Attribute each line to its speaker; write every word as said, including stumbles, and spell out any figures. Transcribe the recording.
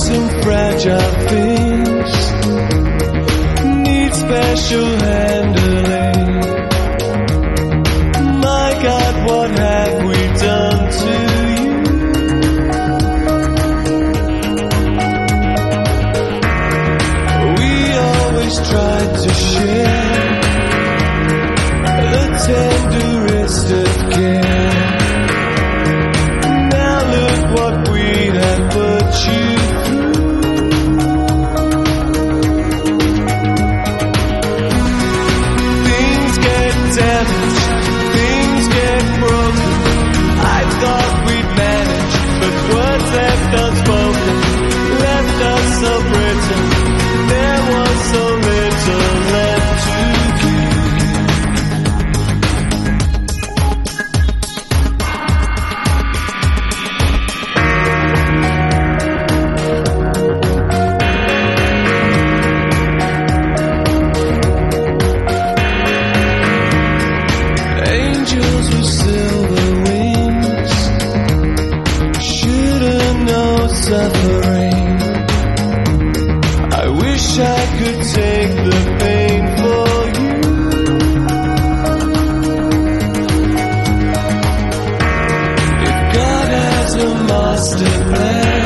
Speaker 1: some fragile things need special handling. My God, what have we done to you? We always tried to share the tenderest of care. Now look what we have put you through. Things get damaged, things get broken. I thought we'd manage, but words left unspoken left us so brittle. There was so little left to give. Angels with silver wings shouldn't know suffering. I wish I could take the pain for you. If God has a master plan,